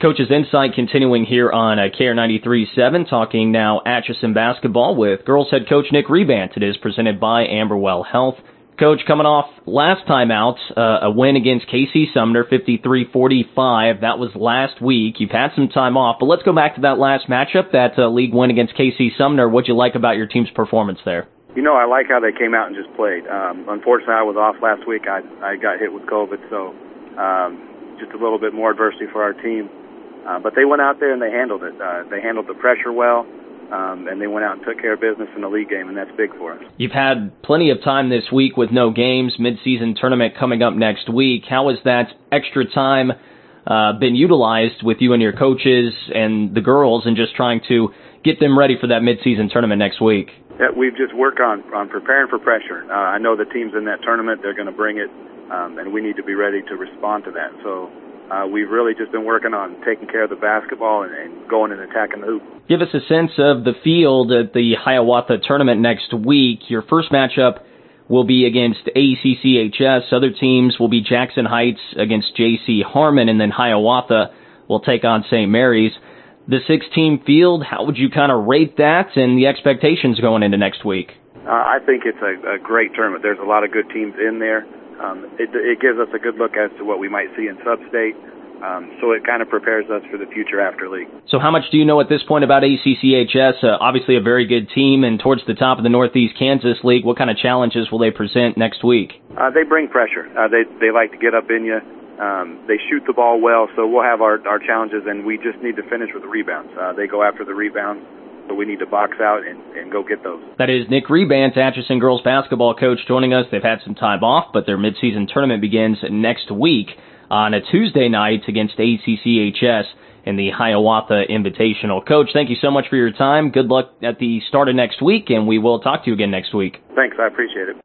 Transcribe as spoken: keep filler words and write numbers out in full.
Coach's Insight continuing here on uh, K R ninety-three point seven, talking now Atchison basketball with girls head coach Nick Rebant. It is presented by Amberwell Health. Coach, coming off last time out, uh, a win against K C Sumner, fifty-three forty-five. That was last week. You've had some time off, but let's go back to that last matchup, that uh, league win against K C Sumner. What'd you like about your team's performance there? You know, I like how they came out and just played. Um, unfortunately, I was off last week. I I got hit with COVID, so um, just a little bit more adversity for our team. Uh, but they went out there and they handled it. Uh, they handled the pressure well. Um, and they went out and took care of business in the league game, and that's big for us. You've had plenty of time this week with no games, mid-season tournament coming up next week. How has that extra time uh, been utilized with you and your coaches and the girls and just trying to get them ready for that mid-season tournament next week? Yeah, we've just worked on, on preparing for pressure. Uh, I know the teams in that tournament, they're going to bring it, um, and we need to be ready to respond to that. So Uh, we've really just been working on taking care of the basketball and, and going and attacking the hoop. Give us a sense of the field at the Hiawatha tournament next week. Your first matchup will be against A C C H S. Other teams will be Jackson Heights against J C Harmon, and then Hiawatha will take on Saint Mary's. The six-team field, how would you kind of rate that and the expectations going into next week? Uh, I think it's a, a great tournament. There's a lot of good teams in there. Um, it, it gives us a good look as to what we might see in sub-state, um, so it kind of prepares us for the future after league. So how much do you know at this point about A C C H S? Uh, obviously a very good team and towards the top of the Northeast Kansas League. What kind of challenges will they present next week? Uh, they bring pressure. Uh, they they like to get up in you. Um, they shoot the ball well, so we'll have our, our challenges, and we just need to finish with the rebounds. Uh, they go after the rebounds. So we need to box out and, and go get those. That is Nick Rebant, Atchison girls basketball coach, joining us. They've had some time off, but their midseason tournament begins next week on a Tuesday night against A C C H S in the Hiawatha Invitational. Coach, thank you so much for your time. Good luck at the start of next week, and we will talk to you again next week. Thanks. I appreciate it.